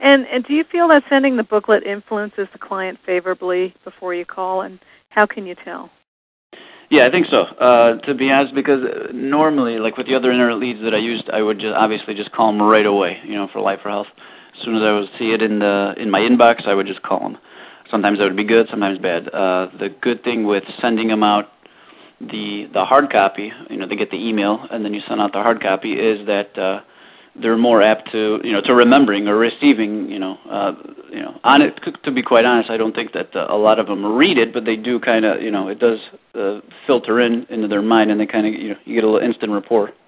And do you feel that sending the booklet influences the client favorably before you call, and how can you tell? Yeah, I think so. To be honest, because normally, like with the other internet leads that I used, I would obviously just call them right away, for Life or Health. As soon as I would see it in my inbox, I would just call them. Sometimes that would be good, sometimes bad. The good thing with sending them out the hard copy, they get the email, and then you send out the hard copy, is that they're more apt to remembering or receiving. On it. To be quite honest, I don't think that a lot of them read it, but they do kind of, it does filter into their mind, and they kind of, you get a little instant rapport.